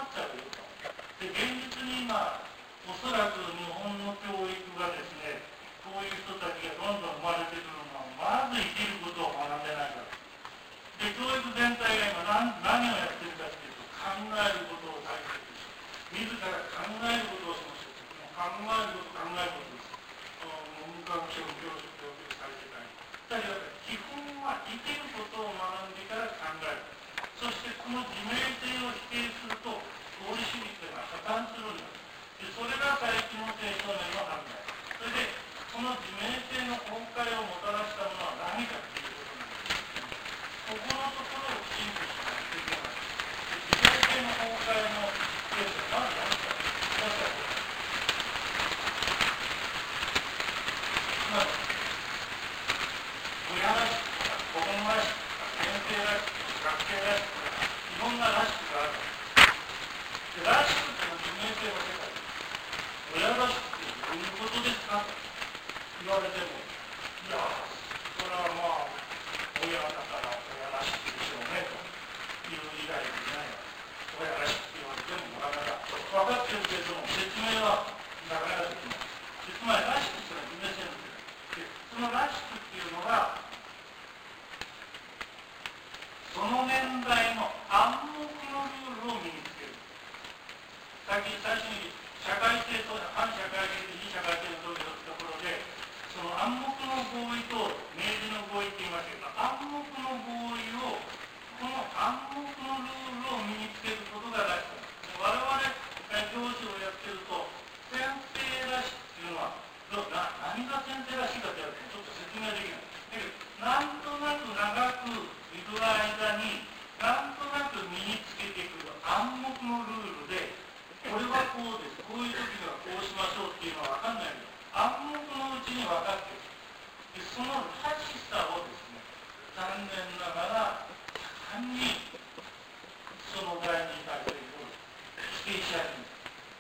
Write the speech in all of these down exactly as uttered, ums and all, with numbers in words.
っちゃうよと。で、現実に今、おそらく日本の教育がですね、こういう人たちがどんどん生まれてくるのは、まず生きることを学んでないから。で、教育全体が今何、何をやってるかっていうと、考えることを大切にし、自ら考えることをしましょう。考えること、考えることです。文科省教師教育されてない。だけど、基本は生きることを学んでから考える。そして、この自明性を否定すると、合理主義というのは破綻するんです。で、それが最近の青少年の犯罪。それで、この自明性の崩壊をもたらしたものは何かということなんですね。ここのところをきちんとしないといけない。自明性の崩壊のケースはまず何か。まずはこれ。つまり、親らしくとか、子供らしくとか、先生らしくとか、学生らしくとか、いろんならしくがある。で、らしくっていうのは自明性の世界です。親らしくってどういうことですかと言われても、いや、それはまあ、親だから親らしくでしょうねという以外にないわ。親らしくって言われてもなかなか分かってるけれども、説明はなかなかできない。つまり、らしくっていうのは自明性の世界で、そのらしくっていうのが、その年代の暗黙のルールを身につける。さっき最初に社会性と反社会性で非社会性の問いをしたところで、その暗黙の合意と明示の合意って言いましたけど、暗黙の合意を、この暗黙のルールを身につけることがらしさ。我々教師をやってると、先生らしくっていうのは、な何が先生らしいかと言われてちょっと説明できない。だけど、なんとなく長くいる間に、なんとなく身につけてくる暗黙のルールで、これはこうです。こういう時にはこうしましょうっていうのは分かんないけど、暗黙のうちに分かっている。で、そのらしさをですね、残念ながら、盛んにその第二代というを否定し始める。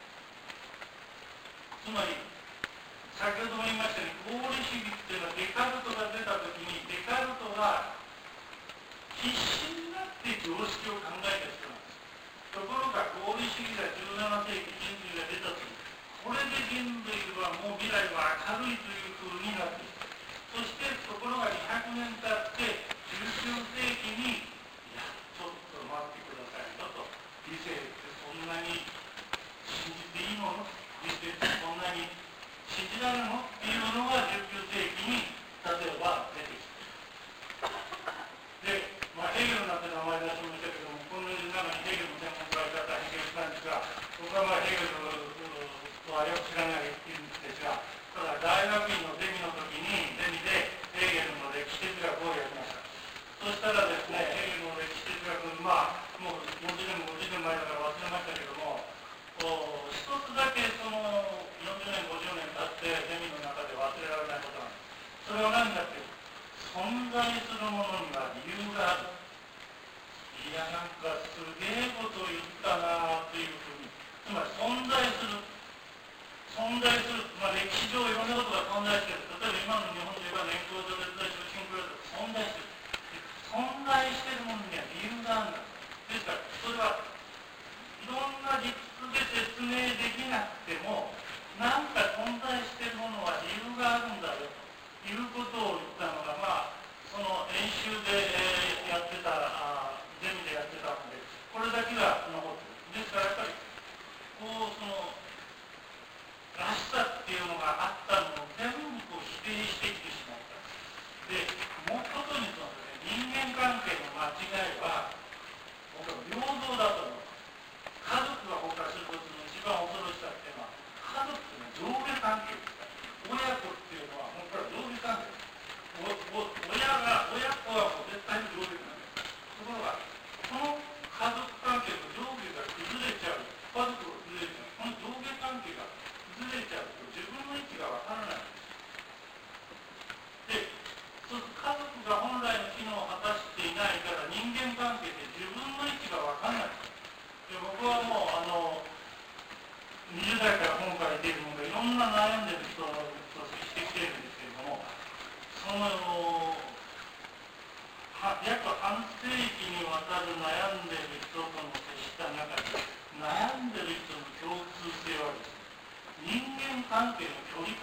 つまり、先ほども言いましたように、合理主義っていうのはデカルトが出たときに、デカルトは必死になって常識を考えた人なんです。ところが合理主義がじゅうななせいき人類が出たとき、これで人類はもう未来は明るいというふうになっている。そしてところがにひゃくねん経ってじゅうきゅうせいきに、いや、ちょっと待ってくださいよと、理性ってそんなに信じていいもの？理性ってそんなに信じられるのっていうのがじゅうきゅうせいきに例えば出てきた。で、まあ、ヘーゲルなんて名前出しましたけども、この中にヘーゲルの専門家が大変したんですが、僕はまあヘーゲルとはよく知らないんですが、ただ大学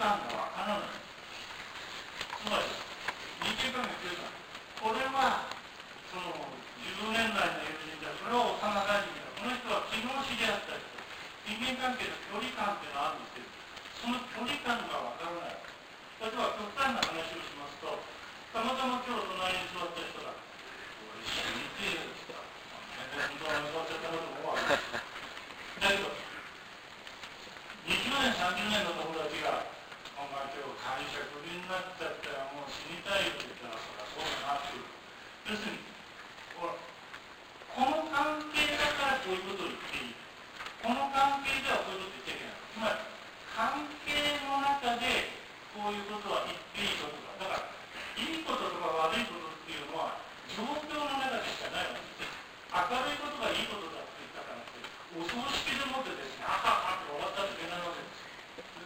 感がわからない。つまり人間関係距離感、これはそのじゅうねんだいの友人だ、それは幼馴染だ、この人は昨日知り合った人、人間関係の距離感っていうのがあるんですけど、その距離感がわからない。例えば極端な話をしますと、たまたま今日隣に座った人が「おいしいって言った」本当は座っちゃったなと思うわけだけどにじゅうねんさんじゅうねんの友達が「お前今日会社クビになっちゃったらもう死にたい」って言ったら「そりゃそうだな」っていう。要するにほらこの関係だからこういうことを言っていい、この関係ではこういうこと言っちゃいけない。つまり関係の中でこういうことは言っていいことだ。だからいいこととか悪いことっていうのは状況の中でしかないわけです。明るいことがいいことだって言ったからってお葬式でもってですね、あははって終わったっていけないわけです。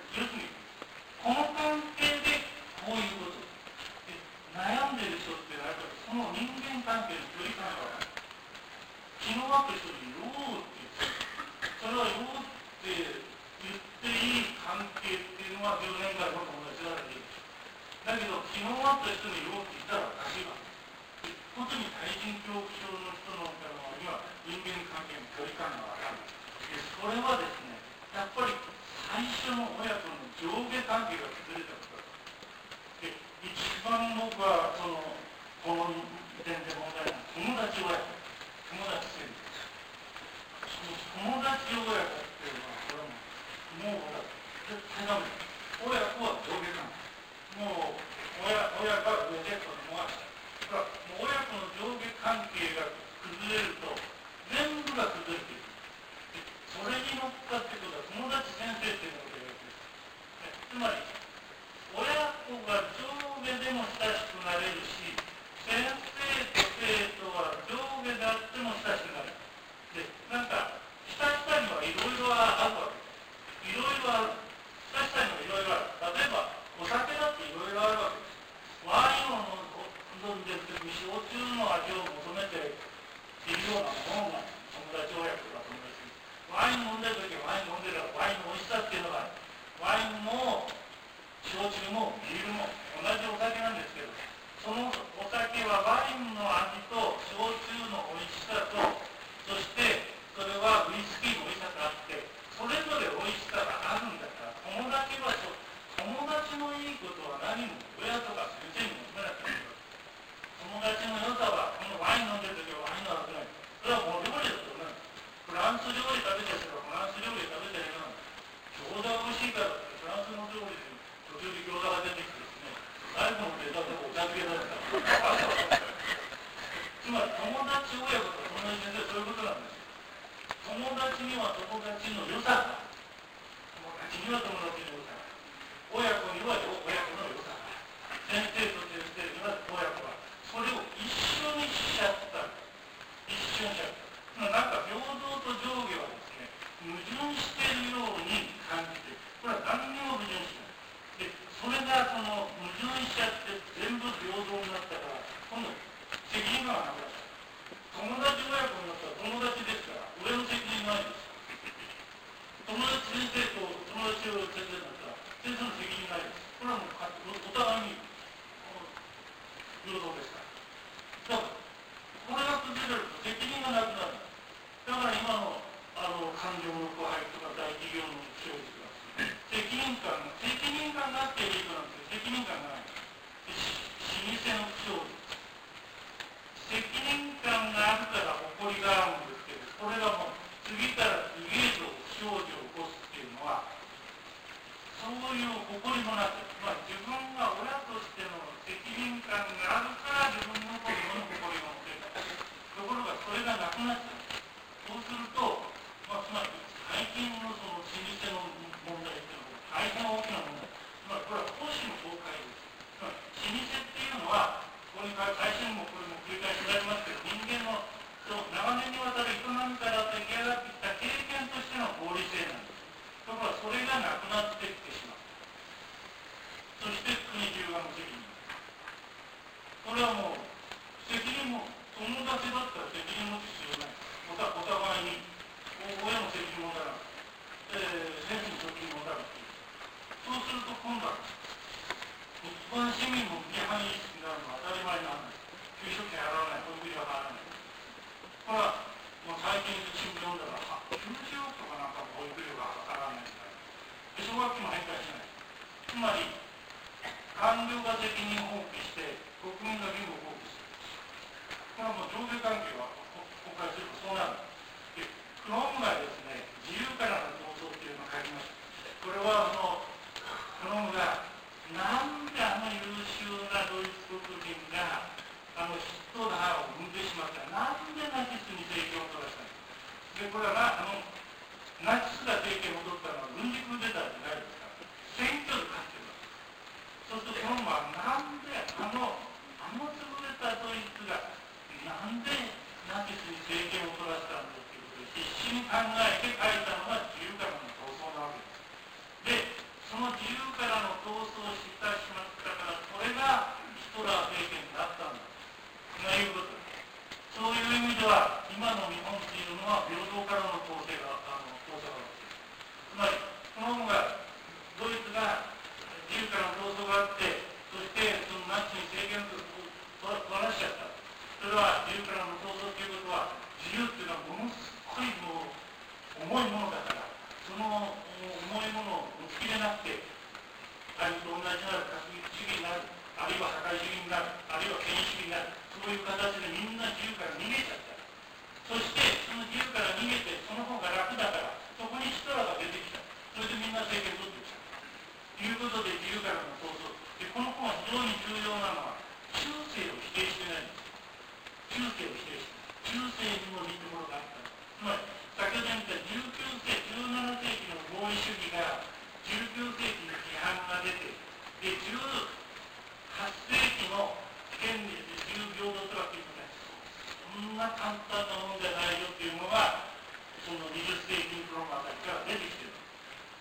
要するにこの関係でこういうことで悩んでる人っていうのはやっぱりその人間関係の距離感が分かる。気の合った人に「よう」って言ってそれは「よう」って言っていい関係っていうのはじゅうねんかんの友達だからでいい。だけど気の合った人に「よう」って言ったらおかしいわけ。特に対人恐怖症の人の場合には人間関係の距離感が分かる。でそれはですね、やっぱり最初の親子の上下関係が崩れたことだ。で一番僕はそのこの点で問題なのは友達親子、友達戦争。その友達親子っていうのはこれはもうもう絶対ダメだ。親子は上下関係。もう親親が上で子供は下。だからもう親子の上下関係が崩れると全部が崩れていく。それに乗っかってことは友達先生っていうのことを言われている。つまり親子が上下でも親しくなれるし、先生と生徒は上下であっても親しくなれる。でなんか親しさにはいろいろあるわけです。いろいろある。親しさにはいろいろある。例えばお酒だっていろいろあるわけです。ワインを飲んでる時に焼酎の味を求めているようなものが友達親子が友達。ワイン飲んでる時はワイン飲んでるからワインの美味しさっていうのがある。ワインも焼酎もビールも同じお酒なんですけど、そのお酒はワインの味と焼酎の美味しさと、そしてそれはウイスキーの美味しさがあって、それぞれ美味しさがあるんだから、友達は友達のいいことは何も親とか先生に求めなくていい。友達の良さはこのワイン飲んでる時はワインの味ない。それはもう料理だと思う。フランス料理食べてる人がフランス料理食べてるけど、餃子美味しいからってフランスの料理で途中で餃子が出てきてですね、最後のデザートがお茶漬けだった。つまり友達親子と友達先生そういうことなんですよ。友達には友達の良さが、友達には友達の良さが、親子には親子の良さが、先生と先生には親子が、それを一緒にしちゃった。一緒にしちゃった。なんか平等と上下はですね、矛盾しているように感じて、これは何にも矛盾しない。で、それがその矛盾しちゃって全部平等になったから、今度責任がなくなった。友達親子になったら友達ですから、上の責任ないです。友達先生と友達先生だったら先生の責任ないです。これはもうお互いにで奨学金も返還しない。つまり官僚が責任を放棄して国民が義務を放棄する。これはもう上下関係は国会するとそうなる。でクロームがですね、自由からの闘争っていうのを書きました。これはそのクロームがなんであの優秀なドイツ国民があのヒットラーを生んでしまった、なんでナチスに政権を取らせたのか。でこれはあのナチスが政権を取ったのは軍事クーデターじゃないですから、選挙で勝ってるわけです。そうするとクロームはなんであのあの潰れたドイツがなんでナチスに政権を取らせたんだっていうことで必死に考えて書いたのが自由からの闘争なわけです。でその自由からの闘争をしたしまったから、これがヒトラー政権だったんだということです。そういう意味では今の日本っていうのは平等からの統制があの統制がある。つまりこの方がドイツが自由からの闘争があって、そしてそのナチスに政権を取らしちゃった。それは自由からの闘争ということは、自由っていうのはものすごいもう重いものだから、その重いものをぶつけれなくて、他人と同じなる確率主義になる、あるいは社会主義になる、あるいは権威主義になる、そういう形でみんな自由から逃げちゃった。そしてその自由から逃げて、その方が楽だから、そこにヒトラーが出てきた。それでみんな政権を取ってきた。ということで自由からの闘争。でこの本は非常に重要なのは、中世を否定してないんです。中世を否定して、中世にもいいところがあった。つまり先ほど言ったじゅうきゅうせいき、じゅうななせいきの合理主義がじゅうきゅうせいきに批判が出て、でじゅうはっせいきの権利で自由平等とはっていうのは、そんな簡単なものじゃないよっていうのが、そのにじゅっせいきの頃のあたりから出てきてる。